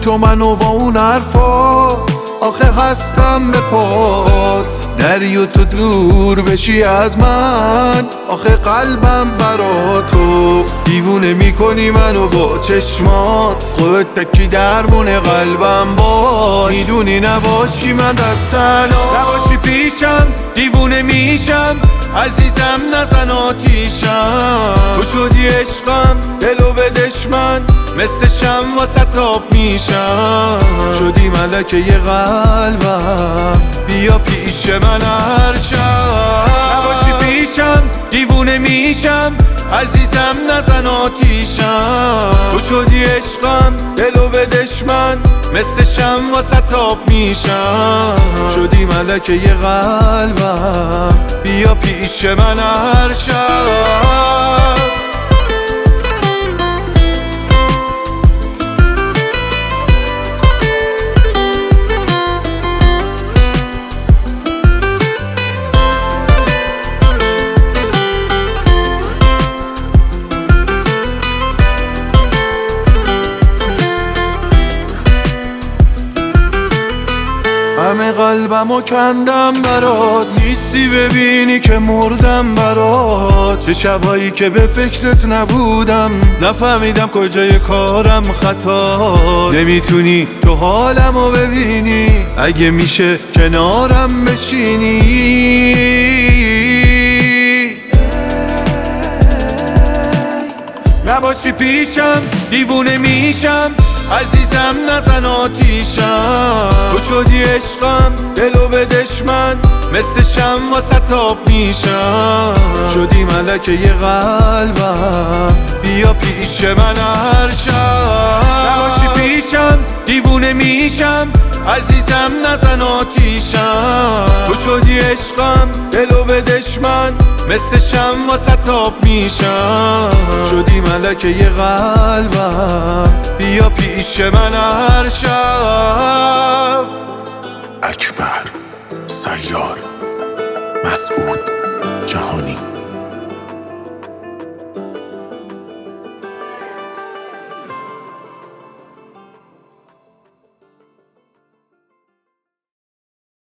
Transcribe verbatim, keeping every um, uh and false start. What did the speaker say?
تو منو با اون حرفات، آخه هستم به پات. نری و تو دور بشی از من، آخه قلبم برا تو. دیوونه میکنی منو با چشمات، خودت تکی درمون قلبم باش. میدونی نباشی من دست تنها، نباشی پیشم دیوونه میشم. عزیزم نزن آتیشم، تو شدی عشقم دلو به دشمن، مثل شم واسه تاب میشم. شدی ملکه ی قلبم، بیا پیش من هر شب. نباشی پیشم دیوونه میشم، عزیزم نزن آتیشم. تو شدی عشقم دلو به دشمن، مثل شم واسه تاب میشم. شدی ملکه ی قلبم، بیا پیش من هر شب. همه قلبمو کندم برات، نیستی ببینی که مردم برات. چه شبایی که به فکرت نبودم، نفهمیدم کجای کارم خطا. نمیتونی تو حالمو ببینی، اگه میشه کنارم بشینی. نباشی پیشم دیوونه میشم، عزیزم نزن آتیشم. تو شدی عشقم دلو به دشمن، مثل شم واسه تاب میشم. شدی ملکه ی قلبم، بیا پیش من هر شب. نباشی پیشم دیوونه میشم، عزیزم نزن آتیشم. تو شدی عشقم دلو به دشمن، مثل شم واسه تاب میشم. شدی ملکه ی قلبم، بیا پیش من هر شب. اکبر، سیار، مسعود.